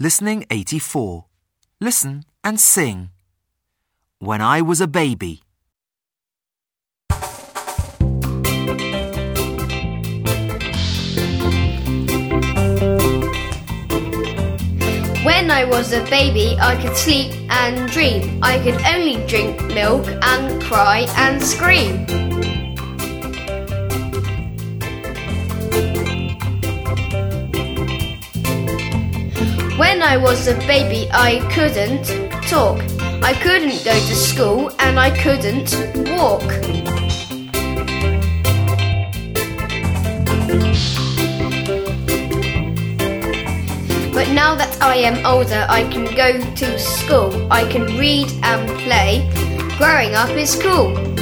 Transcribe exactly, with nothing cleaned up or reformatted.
Listening eighty-four. Listen and sing. When I was a baby. When I was a baby, I could sleep and dream. I could only drink milk and cry and scream. When I was a baby, I couldn't talk. I couldn't go to school and I couldn't walk. But now that I am older, I can go to school. I can read and play. Growing up is cool.